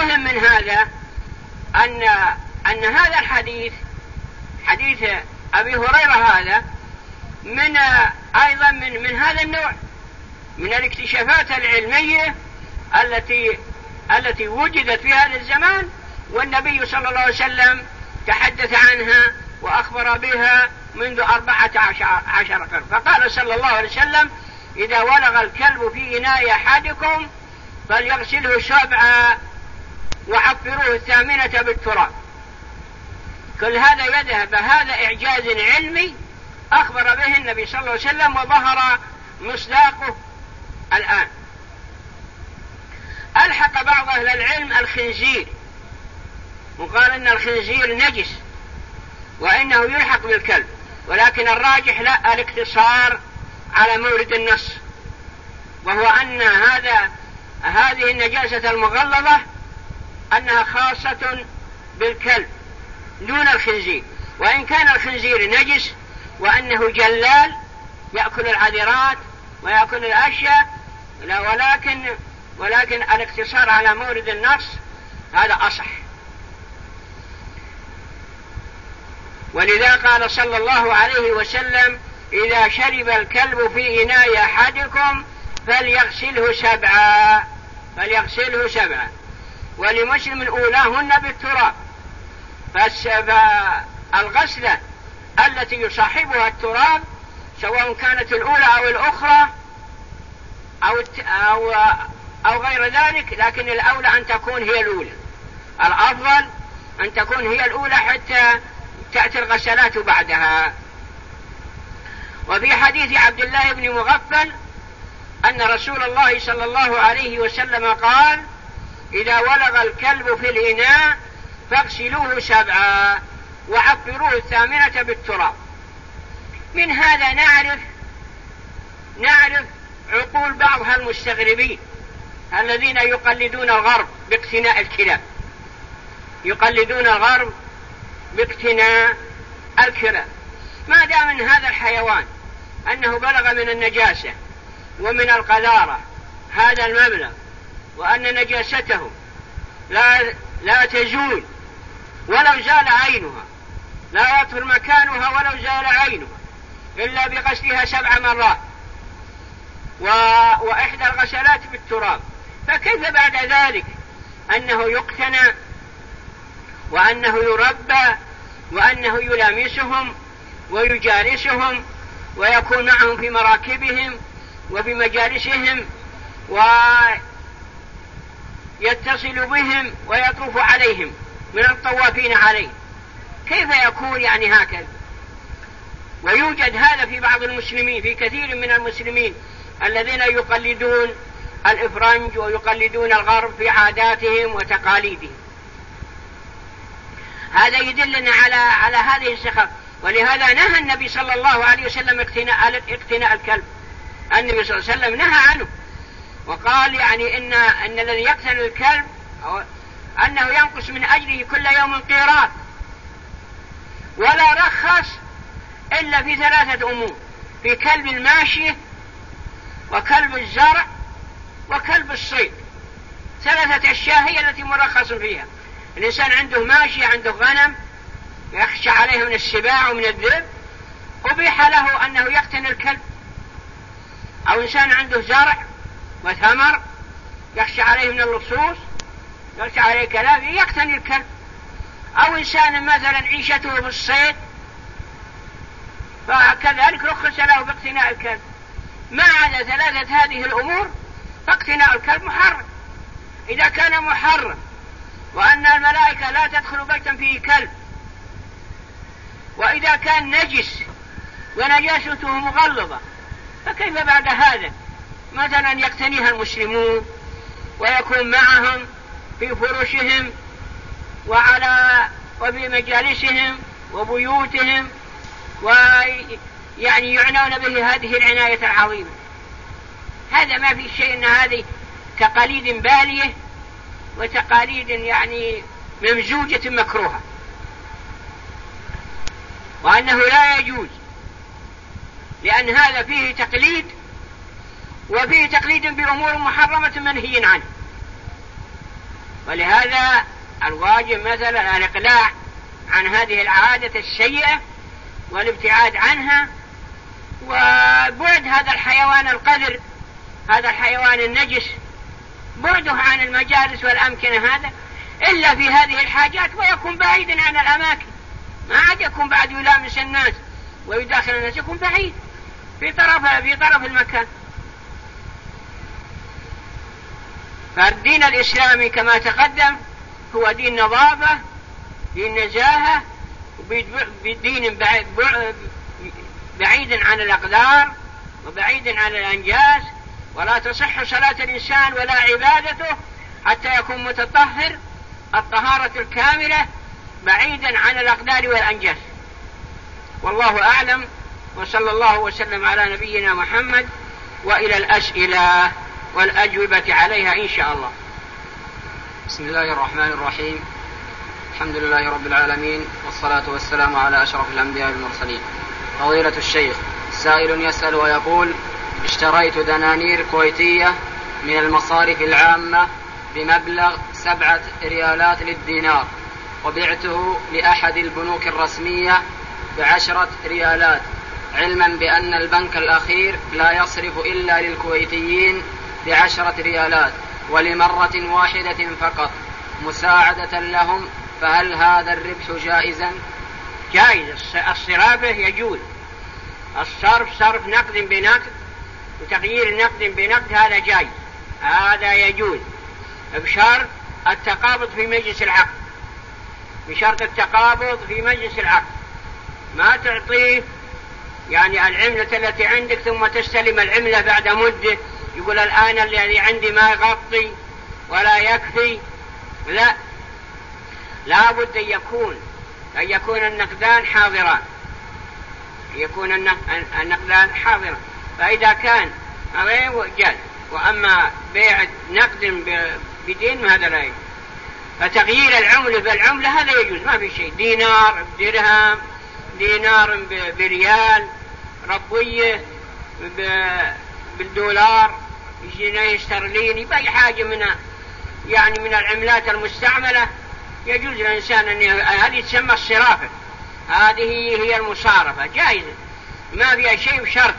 يفهم من هذا أن هذا الحديث، حديث أبي هريرة هذا، من أيضا من هذا النوع من الاكتشافات العلمية التي وجدت في هذا الزمان، والنبي صلى الله عليه وسلم تحدث عنها وأخبر بها منذ 14 قرن. فقال صلى الله عليه وسلم: إذا ولغ الكلب في إناء أحدكم فليغسله 7 وعفروه 8 بالتراب. كل هذا يذهب، هذا إعجاز علمي أخبر به النبي صلى الله عليه وسلم وظهر مصداقه الآن. ألحق بعض أهل العلم الخنزير وقال إن الخنزير نجس وإنه يلحق بالكلب، ولكن الراجح لا، الاقتصار على مورد النص، وهو أن هذه النجاسة المغلظة أنها خاصة بالكلب دون الخنزير، وإن كان الخنزير نجس وأنه جلال يأكل العذرات ويأكل الأشياء، ولكن الاقتصار على مورد النص هذا أصح. ولذا قال صلى الله عليه وسلم: إذا شرب الكلب في إناء أحدكم فليغسله 7. ولمسلم أولاهن بالتراب. فالغسلة التي يصاحبها التراب سواء كانت الأولى أو الأخرى أو غير ذلك، لكن الأولى أن تكون هي الأولى، الأفضل أن تكون هي الأولى حتى تأتي الغسلات بعدها. وفي حديث عبد الله بن مغفل أن رسول الله صلى الله عليه وسلم قال: إذا ولغ الكلب في الإناء فاغسلوه 7 وعفروه 8 بالتراب. من هذا نعرف عقول بعض المستغربين الذين يقلدون الغرب باقتناء الكلاب، يقلدون الغرب باقتناء الكلاب. ما دام من هذا الحيوان أنه بلغ من النجاسة ومن القذارة هذا المبلغ، وأن نجاسته لا تزول ولو زال عينها، لا يطهر مكانها ولو زال عينها إلا بغسلها 7 مرات وإحدى الغسلات بالتراب، فكيف بعد ذلك أنه يقتنى وأنه يربى وأنه يلامسهم ويجالسهم ويكون معهم في مراكبهم وفي مجالسهم ويتصل بهم ويطوف عليهم من الطوافين عليه؟ كيف يكون يعني هكذا؟ ويوجد هذا في بعض المسلمين، في كثير من المسلمين الذين يقلدون الإفرنج ويقلدون الغرب في عاداتهم وتقاليدهم. هذا يدلنا على هذه السخط. ولهذا نهى النبي صلى الله عليه وسلم اقتناء الكلب. النبي صلى الله عليه وسلم نهى عنه وقال يعني إن الذي يقتني الكلب أنه ينقص من أجله كل يوم قيراط. ولا رخص إلا في 3 أمور: في كلب الماشية وكلب الزرع وكلب الصيد. 3 أشياء هي التي مرخص فيها. الإنسان عنده ماشية، عنده غنم يخشى عليه من السباع ومن الذئب، أبيح له أنه يقتني الكلب. أو إنسان عنده زرع وثمر يخشى عليه من اللصوص، يخشى عليه كلاب، يقتني الكلب. أو إنسان مثلا عيشته في الصيد فكذلك رخص له باقتناء الكلب. ما عدا 3 هذه الأمور فاقتناء الكلب محرم. إذا كان محرم وأن الملائكة لا تدخل بيتا فيه كلب، وإذا كان نجس ونجاسته مغلظة، فكيف بعد هذا مثلا يقتنيها المسلمون ويكون معهم في فرشهم وفي مجالسهم وبيوتهم ويعني يعنون به هذه العناية العظيمة؟ هذا ما في شيء، إن هذه تقاليد بالية وتقاليد يعني ممزوجة مكروهة، وأنه لا يجوز، لأن هذا فيه تقليد، وفيه تقليد بأمور محرمة منهي عنه. ولهذا الواجب مثلا الإقلاع عن هذه العادة السيئة والابتعاد عنها، وبعد هذا الحيوان القذر، هذا الحيوان النجس، بعده عن المجالس والأمكنة هذا إلا في هذه الحاجات، ويكون بعيدا عن الأماكن، ما عاد يكون بعد يلامس الناس ويداخل الناس، يكون بعيد في طرف المكان. فالدين الإسلامي كما تقدم هو دين نظافة، دين نزاهة، دين بعيد عن الأقدار وبعيد عن الأنجاس، ولا تصح صلاة الإنسان ولا عبادته حتى يكون متطهر الطهارة الكاملة بعيدا عن الأقدار والأنجاس. والله أعلم، وصلى الله وسلم على نبينا محمد، وإلى الأسئلة والأجوبة عليها إن شاء الله. بسم الله الرحمن الرحيم. الحمد لله رب العالمين، والصلاة والسلام على أشرف الأنبياء والمرسلين. فضيلة الشيخ، سائل يسأل ويقول: اشتريت دنانير كويتية من المصارف العامة بمبلغ 7 ريالات للدينار، وبعته لأحد البنوك الرسمية ب10 ريالات، علما بأن البنك الأخير لا يصرف إلا للكويتيين ب10 ريالات ولمرة واحدة فقط مساعدة لهم، فهل هذا الربح جائزا؟ جائز. الصرافة يجوز، الصرف صرف نقد بنقد وتغيير نقد بنقد، هذا جائز، هذا يجوز بشرط التقابض في مجلس العقد، بشرط التقابض في مجلس العقد، ما تعطيه يعني العملة التي عندك ثم تستلم العملة بعد مدة، يقول الآن الذي عندي ما يغطي ولا يكفي، لا بد أن يكون النقدان حاضران، يكون النقدان حاضران، فإذا كان جاز. وأما بيع نقد بدين هذا لا يجوز. فتغيير العملة بالعملة هذا يجوز، ما في شيء، دينار بدرهم، دينار بريال، ربوية بالدولار، جنيه استرليني، بأي حاجة من العملات المستعملة يجوز للإنسان أن هذه تسمى الصرافة، هذه هي المصارفة جائزة، ما فيها شيء، بشرط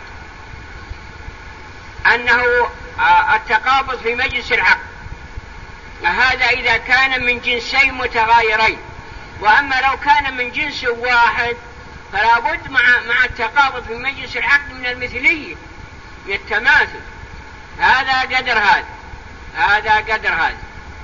أنه التقابض في مجلس العقد، هذا إذا كان من جنسين متغايرين. وأما لو كان من جنس واحد فلا بد مع التقابض في مجلس العقد من المثلية، من التماثل، هذا قدر هذا، هذا قدر هذا.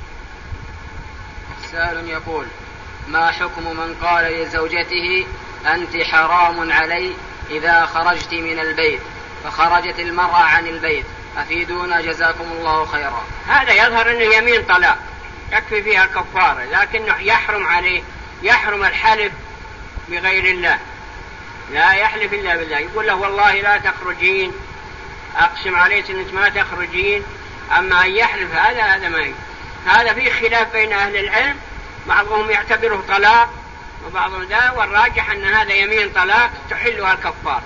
سائل يقول: ما حكم من قال لزوجته: أنت حرام علي إذا خرجت من البيت، فخرجت المرأة عن البيت، أفيدونا جزاكم الله خيرا؟ هذا يظهر أنه يمين طلاق يكفي فيها الكفارة، لكنه يحرم عليه، يحرم الحلف بغير الله، لا يحلف إلا بالله، يقول له والله لا تخرجين، أقسم عليك أنك ما تخرجين، أما أن يحلف هذا ما يجوز. هذا فيه خلاف بين أهل العلم، بعضهم يعتبره طلاق وبعضهم ذا، والراجح أن هذا يمين طلاق تحلها الكفارة.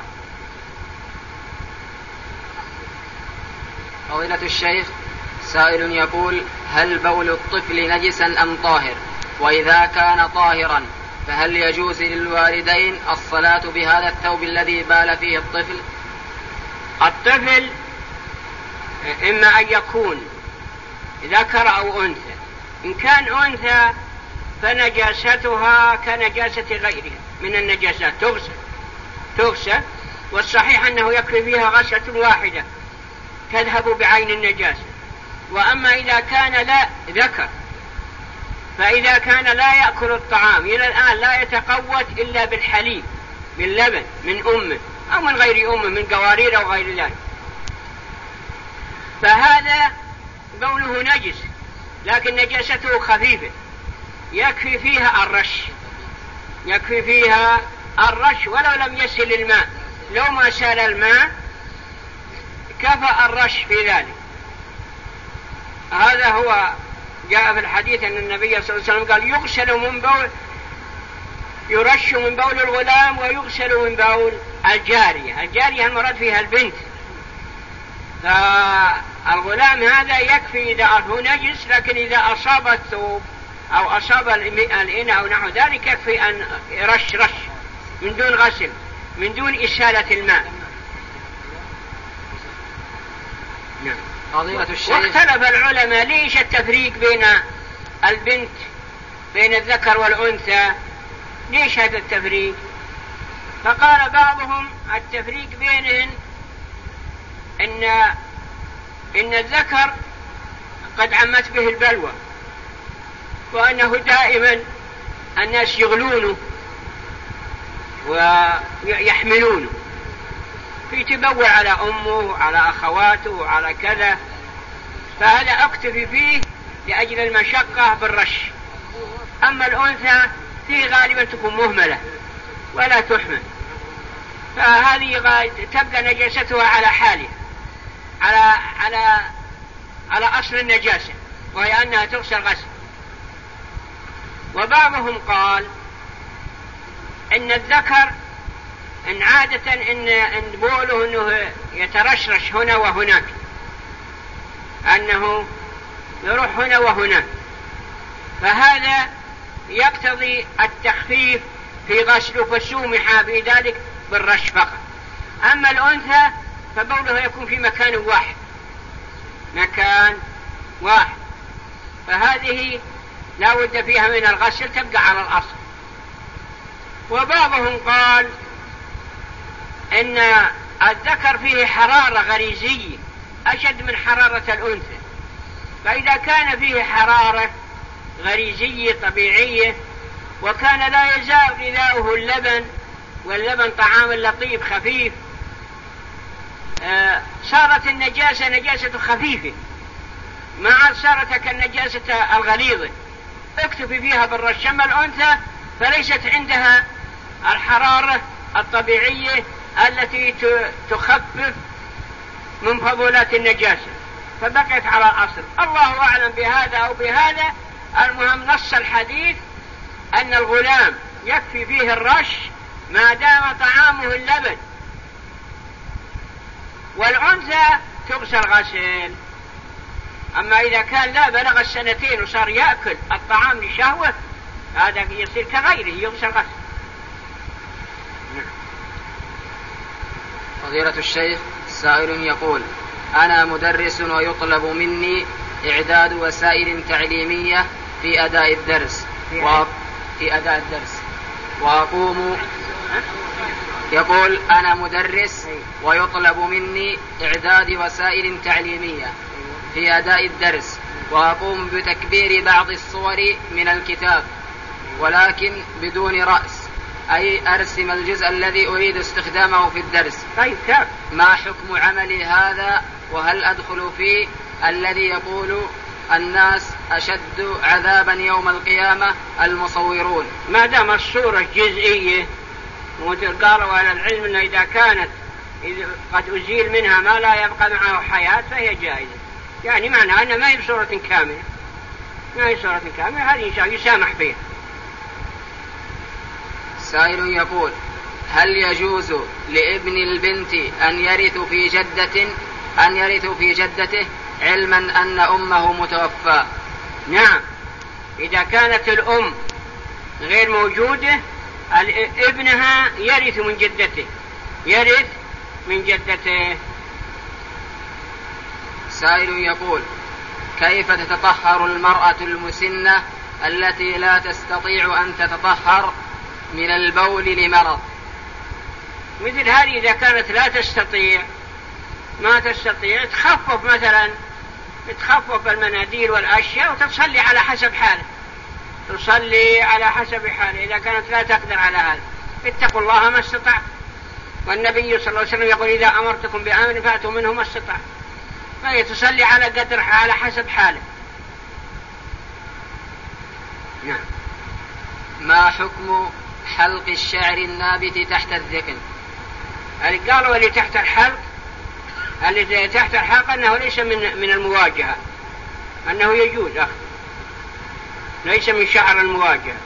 فضيلة الشيخ، سائل يقول: هل بول الطفل نجسا أم طاهر؟ وإذا كان طاهرا فهل يجوز للوالدين الصلاة بهذا الثوب الذي بال فيه الطفل؟ الطفل إما أن يكون ذكر أو أنثى، إن كان أنثى فنجاستها كنجاسة غيرها من النجاسات، تغسل، والصحيح أنه يكفي فيها غسلة واحدة تذهب بعين النجاسة. وأما إذا كان لا ذكر، فإذا كان لا يأكل الطعام إلى الآن، لا يتقوت إلا بالحليب، باللبن من أمه أو من غير أمه، من قوارير أو غير ذلك، فهذا بوله نجس، لكن نجاسته خفيفة، يكفي فيها الرش، ولو لم يسل الماء، لو ما سال الماء كفى الرش في ذلك. هذا هو جاء في الحديث أن النبي صلى الله عليه وسلم قال: يرش من بول الغلام ويغسل من بول الجارية المراد فيها البنت. الغلام هذا يكفي إذا هو نجس، لكن إذا أصاب الثوب أو أصاب الإناء أو نحو ذلك يكفي أن رش من دون غسل، من دون إسالة الماء. نعم. فضيلة الشيخ، واختلف العلماء ليش التفريق بين البنت، بين الذكر والأنثى، ليش هذا التفريق؟ فقال بعضهم التفريق بينهن إن الذكر قد عمت به البلوى، وأنه دائما الناس يغلونه ويحملونه، فيتبول على أمه وعلى أخواته وعلى كذا، فهذا أكتفي فيه لأجل المشقة بالرش. أما الأنثى فيه غالبا تكون مهملة ولا تحمل، فهذه تبقى نجاستها على حالها، على أصل النجاسة، وهي أنها تغسل غسل. وبعضهم قال إن الذكر إن عادة إن بوله أنه يترشرش هنا وهناك، أنه يروح هنا وهناك، فهذا يقتضي التخفيف في غسله، فسومح بذلك بالرش فقط. أما الأنثى فبوله يكون في مكان واحد، فهذه لا بد فيها من الغسل، تبقى على الأصل. وبعضهم قال إن الذكر فيه حرارة غريزية أشد من حرارة الأنثى، فإذا كان فيه حرارة غريزية طبيعية وكان لا يزال غذاؤه اللبن، واللبن طعام لطيف خفيف، صارت النجاسة نجاسة خفيفة، ما عاد صارت كالنجاسة الغليظة، اكتفي فيها بالرش. أما الأنثى فليست عندها الحرارة الطبيعية التي تخفف من فضولات النجاسة، فبقيت على الأصل. الله أعلم بهذا أو بهذا، المهم نص الحديث أن الغلام يكفي فيه الرش ما دام طعامه اللبن، والأنثى تغسل غسل. أما إذا كان لا بلغ 2 وصار يأكل الطعام لشهوة، هذا يصير كغيره يغسل غسل. فضيلة الشيخ، سائل يقول: أنا مدرس ويطلب مني إعداد وسائل تعليمية في أداء الدرس وأقوم. يقول: أنا مدرس ويطلب مني إعداد وسائل تعليمية في أداء الدرس، وأقوم بتكبير بعض الصور من الكتاب ولكن بدون رأس، أي أرسم الجزء الذي أريد استخدامه في الدرس. طيب، ما حكم عملي هذا؟ وهل أدخل في الذي يقول الناس أشد عذابا يوم القيامة المصورون؟ ما دام الصورة جزئية، قالوا على العلم أن إذا كانت قد أزيل منها ما لا يبقى معه حياة فهي جائزة، يعني معنى أن ما هي بصورة كاملة، هذه يسامح فيها. سائل يقول: هل يجوز لابن البنت أن يرث في جدته علما أن أمه متوفى؟ نعم، إذا كانت الأم غير موجودة ابنها يرث من جدته. سائل يقول: كيف تتطهر المرأة المسنة التي لا تستطيع أن تتطهر من البول لمرض؟ مثل هذه إذا كانت ما تستطيع تخفف، مثلا تخفف المناديل والأشياء وتصلي على حسب حاله، إذا كانت لا تقدر على هذا. اتقوا الله ما استطعت، والنبي صلى الله عليه وسلم يقول: إذا أمرتكم بأمر فأتوا منه ما استطعت، فهي تصلي على قدر على حسب حاله. نعم. ما حكم حلق الشعر النابت تحت الذقن؟ قالوا اللي تحت الحلق أنه ليس من المواجهة، أنه يجوز ليس من شعر المواجهة.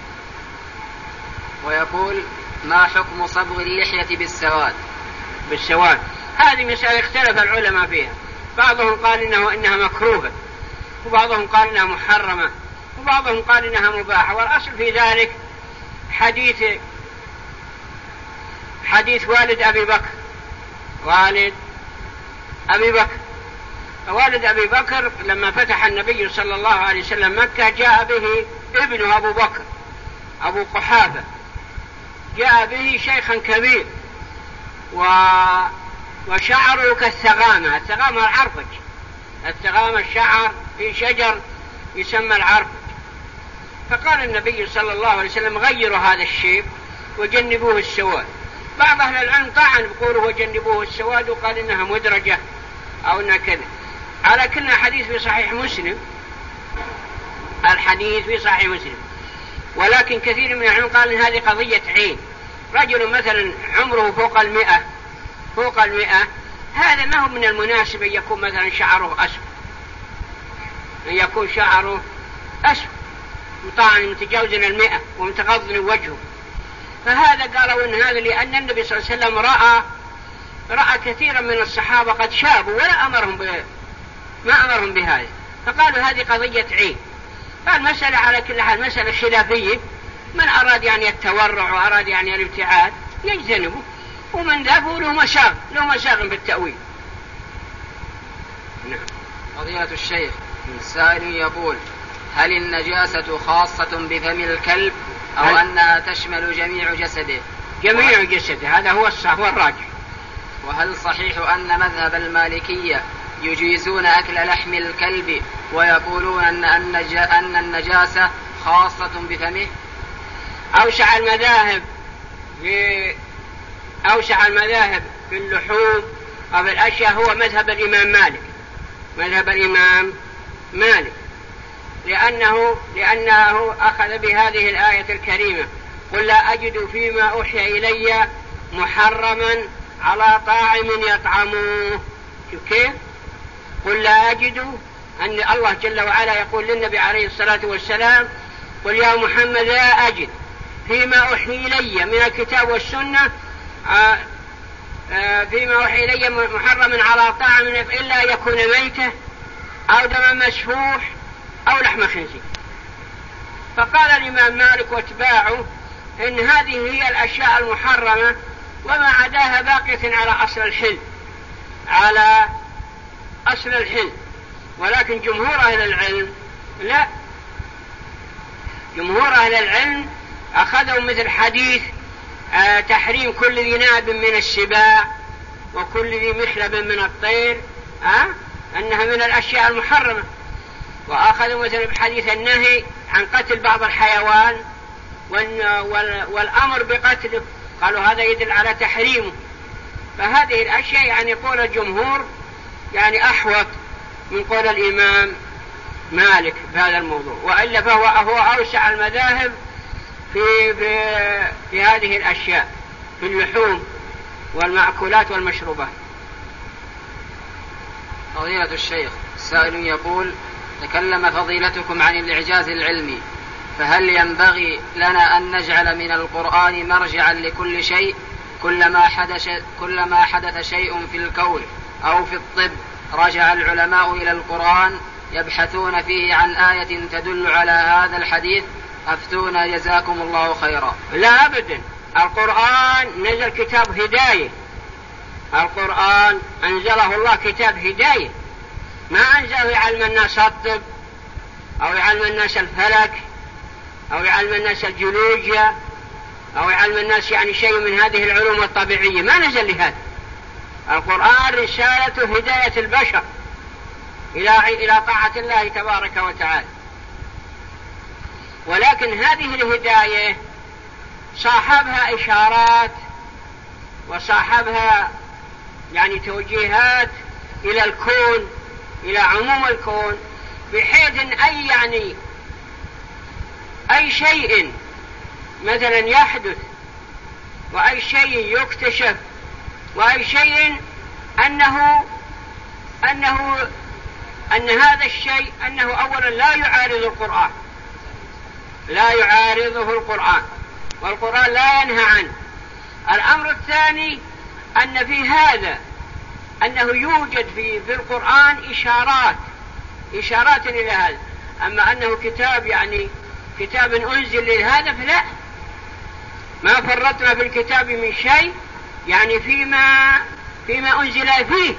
ويقول: ما حكم صبغ اللحية بالسواد؟ هذه مسألة اختلف العلماء فيها، بعضهم قال إنها مكروهة، وبعضهم قال إنها محرمة، وبعضهم قال إنها مباحة. والأصل في ذلك حديث والد أبي بكر. والد أبي بكر لما فتح النبي صلى الله عليه وسلم مكة جاء به ابنه أبو بكر أبو قحافة، جاء به شيخا كبير وشعره كالثغامة. الثغامة العرفج، الثغامة الشعر في شجر يسمى العرفج. فقال النبي صلى الله عليه وسلم غيروا هذا الشيب وجنبوه السواد. بعض أهل العلم طعن بقوله وجنبوه السواد وقال إنها مدرجة أو إنها كذا. على كل حديث في صحيح مسلم، الحديث في صحيح مسلم. ولكن كثير من العلم قال إن هذه قضية عين. رجل مثلا عمره فوق المئة، هذا ما هو من المناسب أن يكون مثلا شعره أسود، أن يكون شعره أسود طبعا متجاوز 100 ومتغضن وجهه. فهذا قالوا إن هذا لأن النبي صلى الله عليه وسلم رأى كثيرا من الصحابة قد شابوا ولا ما أمرهم بهذا، فقالوا هذه قضية عين. فالمسألة على كل حال مسألة خلافية، من أراد يعني التورع وأراد يعني الابتعاد يجتنبه، ومن ذهبوا له مشاغل بالتأويل. نعم. فضيلة الشيخ سائل يقول: هل النجاسة خاصة بفم الكلب أو أنها تشمل جميع جسده؟ جميع جسده، هذا هو الراجح. وهل صحيح أن مذهب المالكية يجيزون أكل لحم الكلب ويقولون أن النجاسة خاصة بفمه؟ أوسع المذاهب في اللحوم أو في الأشياء هو مذهب الإمام مالك، لأنه أخذ بهذه الآية الكريمة: قل لا أجد فيما أوحي إلي محرما على طاعم يطعمه. شوف كيف؟ قل لا أجد، أن الله جل وعلا يقول للنبي عليه الصلاة والسلام: قل يا محمد لا أجد فيما أوحي إلي من الكتاب والسنة فيما أوحي إلي محرما على طاعم إلا يكون ميتة أو دم مسفوح أو لحم خنزير. فقال الإمام مالك واتباعه إن هذه هي الأشياء المحرمة، وما عداها باقية على أصل الحل. ولكن جمهور أهل العلم لا، جمهور أهل العلم أخذوا مثل حديث تحريم كل ذي ناب من السباع وكل ذي مخلب من الطير أنها من الأشياء المحرمة، وأخذوا مثل بحديث النهي عن قتل بعض الحيوان والأمر بقتله، قالوا هذا يدل على تحريمه. فهذه الأشياء يعني قول الجمهور يعني أحوط من قول الإمام مالك في هذا الموضوع، وإلا فهو أوسع المذاهب في هذه الأشياء، في اللحوم والمأكولات والمشروبات. فضيلة الشيخ سائل يقول: تكلم فضيلتكم عن الإعجاز العلمي، فهل ينبغي لنا أن نجعل من القرآن مرجعا لكل شيء؟ كلما حدث شيء في الكون أو في الطب رجع العلماء إلى القرآن يبحثون فيه عن آية تدل على هذا الحديث، أفتونا جزاكم الله خيرا. لا أبدا، القرآن نزل كتاب هداية، القرآن أنزله الله كتاب هداية، ما أنزله يعلم الناس الطب أو يعلم الناس الفلك أو يعلم الناس الجيولوجيا أو يعلم الناس يعني شيء من هذه العلوم الطبيعية، ما نزل لهذا. القرآن رسالة هداية البشر إلى طاعة الله تبارك وتعالى. ولكن هذه الهداية صاحبها إشارات وصاحبها يعني توجيهات إلى الكون، إلى عموم الكون، بحيث أن أي شيء مثلا يحدث وأي شيء يكتشف وأي شيء أن هذا الشيء أنه أولا لا يعارضه القرآن والقرآن لا ينهى عنه. الأمر الثاني أن في هذا أنه يوجد في القرآن إشارات إلى هذا. أما أنه كتاب يعني كتاب أنزل لهذا فلا، ما فرطنا في الكتاب من شيء، يعني فيما أنزل فيه،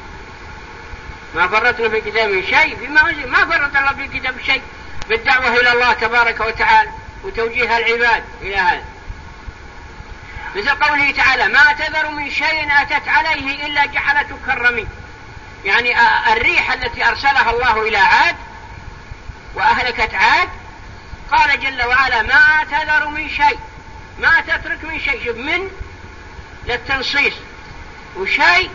ما فرطنا في الكتاب من شيء فيما أنزل، ما فرط الله في الكتاب شيء بالدعوة إلى الله تبارك وتعالى وتوجيه العباد إلى هذا. مثل قوله تعالى: ما تذر من شيء أتت عليه إلا جعلته كالرميم. يعني الريح التي أرسلها الله إلى عاد وأهلكت عاد، قال جل وعلا: ما تذر من شيء، ما تترك من شيء. شوف، من للتنصيص، وشيء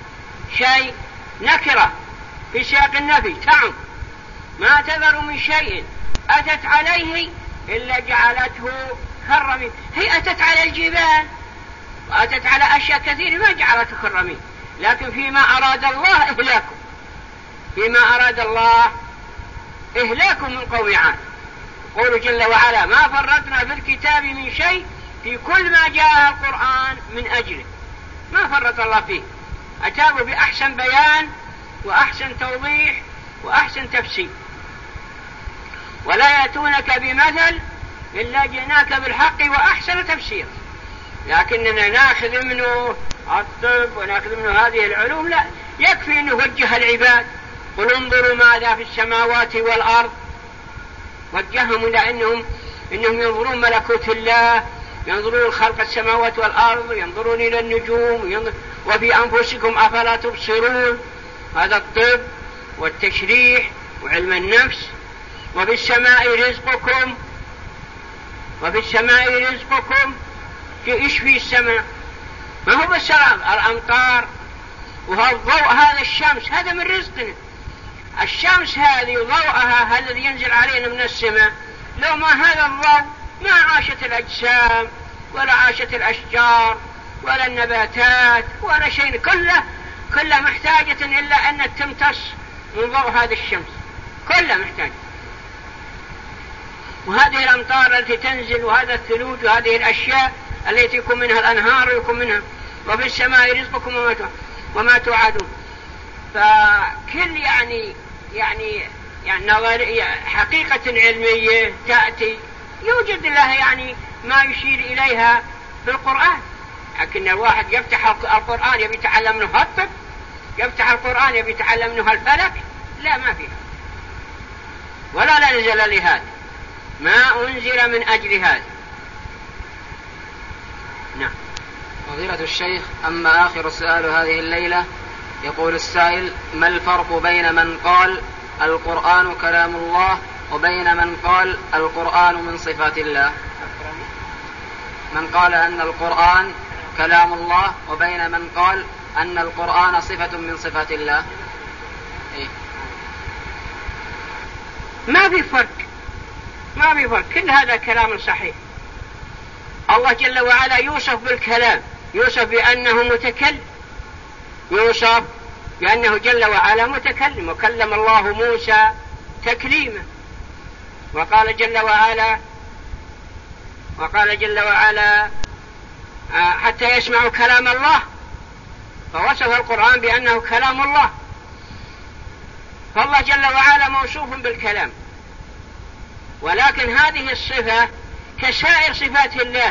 نكرة في سياق النفي تعم. ما تذر من شيء أتت عليه إلا جعلته كالرميم. هي أتت على الجبال وأتت على أشياء كثيرة ما جعلته كالرميم، لكن فيما أراد الله إهلاكم، فيما أراد الله إهلاكم من قوم عاد. قول جل وعلا: ما فرطنا في الكتاب من شيء، في كل ما جاء القرآن من أجله، ما فرط الله فيه. أتاه بأحسن بيان وأحسن توضيح وأحسن تفسير. ولا يأتونك بمثل إلا جئناك بالحق وأحسن تفسير. لكننا نأخذ منه الطب ونأخذ منه هذه العلوم؟ لا، يكفي أن نوجه العباد: قل انظروا ماذا في السماوات والأرض. وجههم إلى إنهم ينظرون ملكوت الله، ينظرون خلق السماوات والأرض، ينظرون إلى النجوم، وفي أنفسكم أفلا تبصرون. هذا الطب والتشريح وعلم النفس. وفي السماء رزقكم، وفي السماء رزقكم. إيش في السماء؟ ما هو بس الأمطار وهالضوء، هذا الشمس، هذا من رزقنا. الشمس هذه ضوءها الذي ينزل علينا من السماء، لو ما هذا الضوء ما عاشت الأجسام ولا عاشت الأشجار ولا النباتات ولا شيء، كلها محتاجة إلا أن تمتص من ضوء هذا الشمس، كلها محتاجة. وهذه الأمطار التي تنزل وهذا الثلوج وهذه الأشياء التي يكون منها الأنهار ويكون منها. وفي السماء رزقكم وما توعدون. فكل يعني نظرية حقيقة علمية تأتي يوجد لها يعني ما يشير إليها في القرآن. لكن الواحد يفتح القرآن يبي يتعلم منه الطب، يفتح القرآن يبي يتعلم منه الفلك، لا، ما فيها. ولا نزل لهذا، ما أنزل من أجل هذا. نعم. فضيلة الشيخ، أما آخر سؤال هذه الليلة، يقول السائل: ما الفرق بين من قال القرآن كلام الله وبين من قال القرآن من صفات الله؟ من قال أن القرآن كلام الله وبين من قال أن القرآن صفة من صفات الله. إيه؟ ما في فرق، كل هذا كلام صحيح. الله جل وعلا يوصف بالكلام، يوصف بأنه متكلم، يوصف بأنه جل وعلا متكلم. وكلم الله موسى تكليما. وقال جل وعلا حتى يسمعوا كلام الله، فوصف القرآن بأنه كلام الله. فالله جل وعلا موصوف بالكلام، ولكن هذه الصفة كسائر صفات الله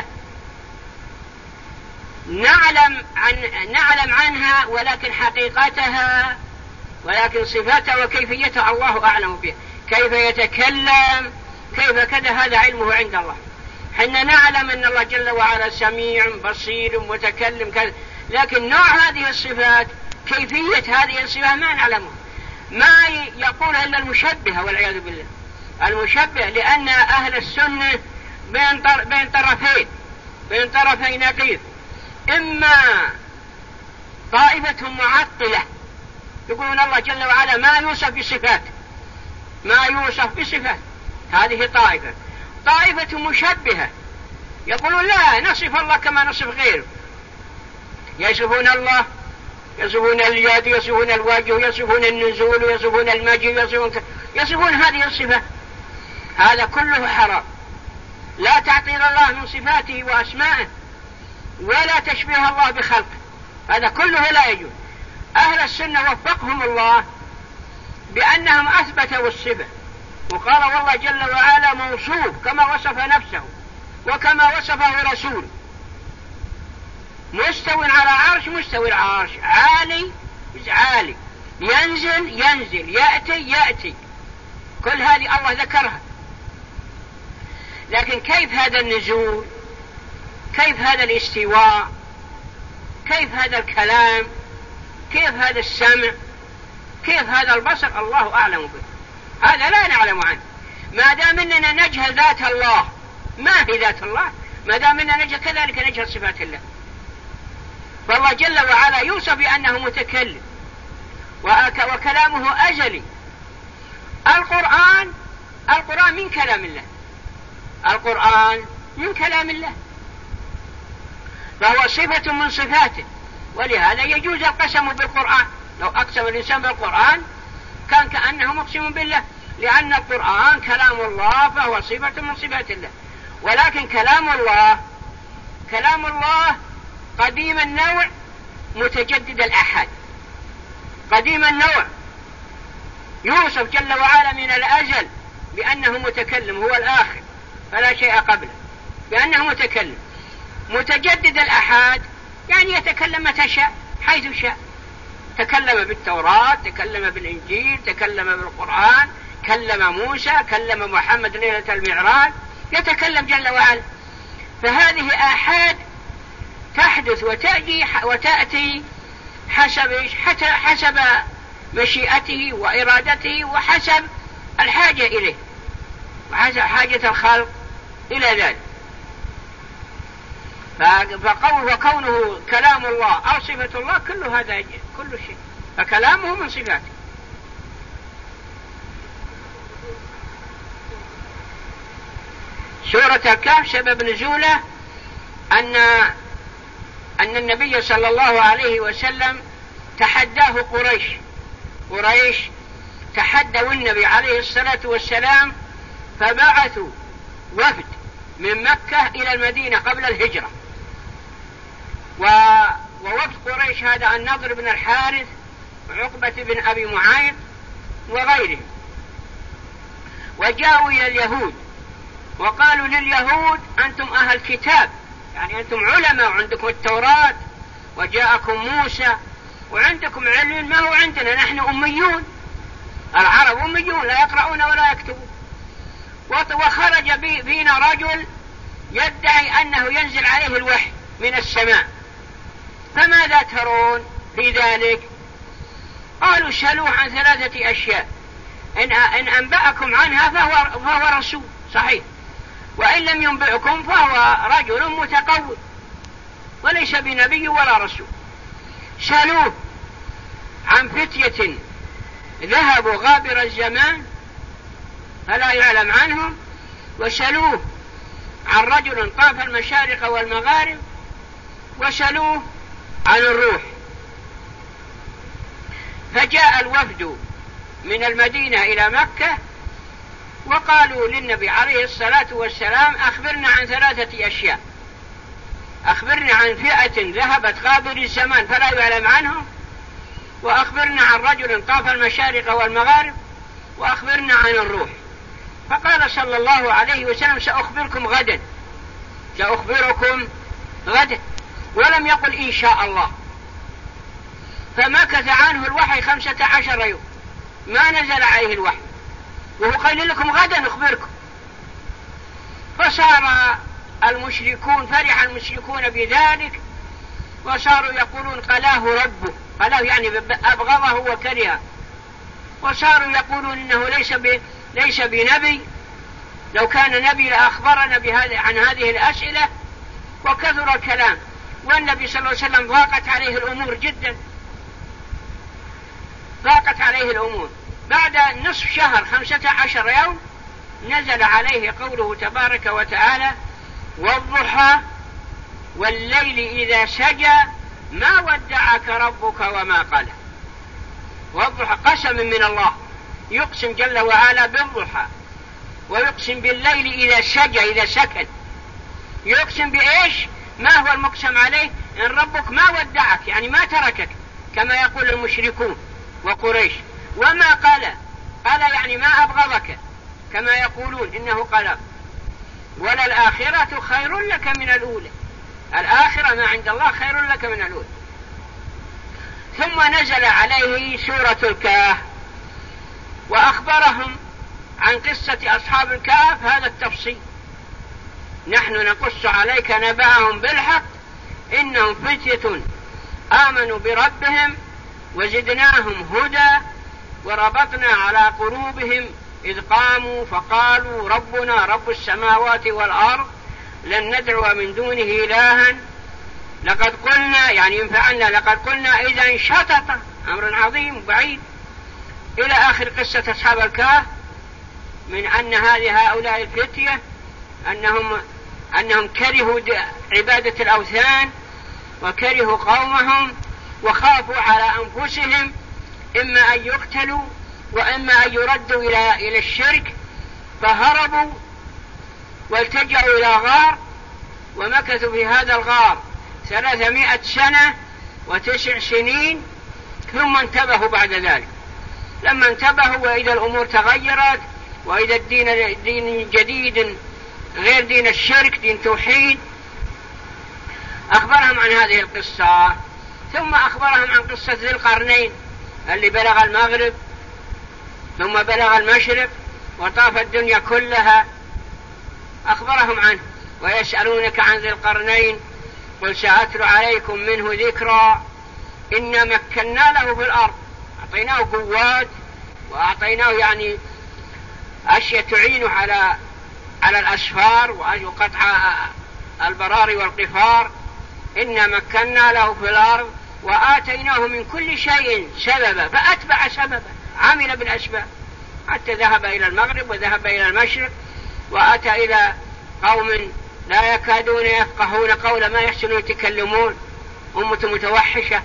نعلم عنها، ولكن حقيقتها، ولكن صفاتها وكيفيتها الله أعلم بها. كيف يتكلم، كيف كذا، هذا علمه عند الله. حنا نعلم أن الله جل وعلا سميع بصير متكلم كذا، لكن نوع هذه الصفات، كيفية هذه الصفات ما نعلمها. ما يقولها إلا المشبهة والعياذ بالله. المشبه، لأن أهل السنة بين طرفي نقيض. إما طائفة معطلة يقولون الله جل وعلا ما يوصف بصفات، هذه طائفة مشبهة يقولون لا، نصف الله كما نصف غيره. يصفون الله، يصفون اليد، يصفون الوجه، يصفون النزول، يصفون المجيء، يصفون هذه الصفة. هذا كله حرام. لا تعطيل الله من صفاته وأسمائه، ولا تشبيه الله بخلقه، هذا كله لا يجوز. أهل السنة وفقهم الله بأنهم أثبتوا الصفة، وقال والله جل وعلا موصوف كما وصف نفسه وكما وصفه رسوله، مستو على عرش مستوي العرش، عالي عالي، ينزل، يأتي، كل هذه الله ذكرها. لكن كيف هذا النزول؟ كيف هذا الاستواء؟ كيف هذا الكلام؟ كيف هذا السمع؟ كيف هذا البصر؟ الله أعلم به، هذا لا نعلم عنه. ما دام أننا نجهل ذات الله، ما هي ذات الله؟ ما دام أننا نجهل كذلك نجهل صفات الله. فالله جل وعلا يوصف بأنه متكلم وكلامه أزلي. القرآن من كلام الله، القرآن من كلام الله، فهو صفة من صفاته، ولهذا يجوز القسم بالقرآن. لو أقسم الإنسان بالقرآن كان كأنه مقسم بالله، لأن القرآن كلام الله فهو صفة من صفات الله. ولكن كلام الله قديم النوع متجدد الآحاد. قديم النوع يوصف جل وعلا من الأزل بأنه متكلم، هو الآخر فلا شيء قبله، بأنه متكلم. متجدد الآحاد يعني يتكلم متى شاء حيث شاء. تكلم بالتوراة، تكلم بالإنجيل، تكلم بالقرآن، كلم موسى، كلم محمد ليلة المعراج، يتكلم جل وعلا. فهذه آحاد تحدث وتأتي حسب مشيئته وإرادته وحسب الحاجة إليه وحسب حاجة الخلق إلى ذلك. فكونه كلام الله أو صفة الله كل هذا كل شيء، فكلامه من صفاته. سورة الكهف سبب نزوله أن النبي صلى الله عليه وسلم تحداه قريش تحدوا النبي عليه الصلاة والسلام، فبعثوا وفد من مكة إلى المدينة قبل الهجرة، ووفد قريش هذا النضر بن الحارث وعقبة بن أبي معيط وغيرهم، وجاءوا إلى اليهود وقالوا لليهود أنتم أهل كتاب، يعني أنتم علماء وعندكم التوراة وجاءكم موسى وعندكم علم ما هو عندنا، نحن أميون، العرب أميون لا يقرؤون ولا يكتبون. وخرج بينا رجل يدعي أنه ينزل عليه الوحي من السماء، فماذا ترون في ذلك؟ قالوا سألوه عن 3 أشياء، إن أنبأكم عنها فهو رسول صحيح، وإن لم ينبئكم فهو رجل متقول وليس بنبي ولا رسول. سألوه عن فتية ذهبوا غابر الزمان فلا يعلم عنهم، وسألوه عن رجل طاف المشارق والمغارب، وسألوه عن الروح. فجاء الوفد من المدينة إلى مكة وقالوا للنبي عليه الصلاة والسلام أخبرنا عن 3 أشياء، أخبرنا عن فئة ذهبت غابر الزمان فلا يعلم عنهم، وأخبرنا عن رجل طاف المشارق والمغارب، وأخبرنا عن الروح. فقال صلى الله عليه وسلم سأخبركم غدا، ولم يقل إن شاء الله. فمكث عنه الوحي 15 يوم ما نزل عليه الوحي، وهو قال لكم غدا نخبركم. فصار المشركون فرح المشركون بذلك، وصاروا يقولون قلاه ربه، قلاه يعني أبغضه وكرهه، وصاروا يقولون إنه ليس بنبي، لو كان نبي لأخبرنا عن هذه الأسئلة. وكثر الكلام، والنبي صلى الله عليه وسلم ضاقت عليه الأمور جدا، ضاقت عليه الأمور. بعد نصف شهر 15 يوم نزل عليه قوله تبارك وتعالى والضحى والليل إذا سجى ما ودعك ربك وما قلى. والضحى قسم من الله، يقسم جل وعلا بالضحى، ويقسم بالليل إذا سجى إذا سكن. يقسم بإيش؟ ما هو المقسم عليه؟ إن ربك ما ودعك يعني ما تركك، كما يقول المشركون وقريش. وما قال يعني ما أبغضك كما يقولون إنه قال، ولا الآخرة خير لك من الأولى، الآخرة ما عند الله خير لك من الأولى. ثم نزل عليه سورة الكهف وأخبرهم عن قصة أصحاب الكهف هذا التفصيل: نحن نقص عليك نبأهم بالحق إنهم فتية آمنوا بربهم وزدناهم هدى وربطنا على قلوبهم إذ قاموا فقالوا ربنا رب السماوات والأرض لن ندعو من دونه إلها لقد قلنا يعني ينفعنا لقد قلنا إذا شطط أمر عظيم بعيد، إلى آخر قصة أصحاب الكهف، من أن هؤلاء الفتية أنهم كرهوا عبادة الأوثان وكرهوا قومهم وخافوا على أنفسهم إما أن يقتلوا وإما أن يردوا إلى الشرك، فهربوا والتجأوا إلى غار ومكثوا في هذا الغار 300 سنة و9 سنين، ثم انتبهوا بعد ذلك. لما انتبهوا وإذا الأمور تغيرت وإذا الدين جديد غير دين الشرك، دين توحيد، أخبرهم عن هذه القصة. ثم أخبرهم عن قصة ذي القرنين اللي بلغ المغرب ثم بلغ المشرق وطاف الدنيا كلها، أخبرهم عنه. ويسألونك عن ذي القرنين قل سأتلو عليكم منه ذكرا إنا مكنا له في الأرض، أعطيناه قوات وأعطيناه يعني أشياء تعينه على الأسفار وقطع البراري والقفار. إنا مكنا له في الأرض وآتيناه من كل شيء سببا فأتبع سببا، عمل بالأسباب حتى ذهب إلى المغرب وذهب إلى المشرق وأتى إلى قوم لا يكادون يفقهون قول ما يحسنون يتكلمون، أمة متوحشة.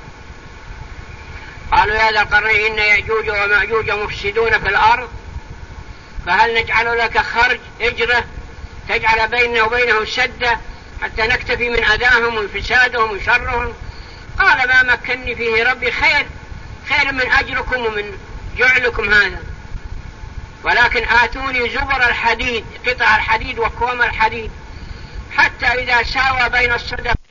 قالوا يا ذا القرنين إن يأجوج ومأجوج مفسدون في الأرض فهل نجعل لك خرج إجرة تجعل بيننا وبينهم سدة حتى نكتفي من أذاهم وفسادهم وشرهم؟ قال ما مكنني فيه ربي خير من أجركم ومن جعلكم هذا، ولكن آتوني زبر الحديد، قطع الحديد وكوم الحديد، حتى إذا ساوى بين الصدف